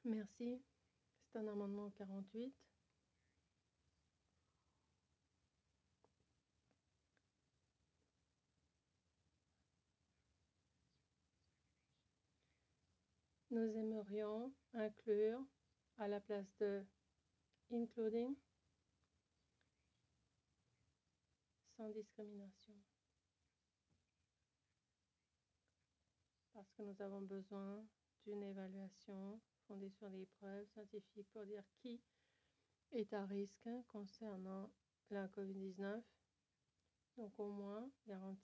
Merci. C'est un amendement 48. Nous aimerions inclure à la place de including sans discrimination. Parce que nous avons besoin d'une évaluation fondée sur des preuves scientifiques pour dire qui est à risque concernant la COVID-19. Donc au moins garantir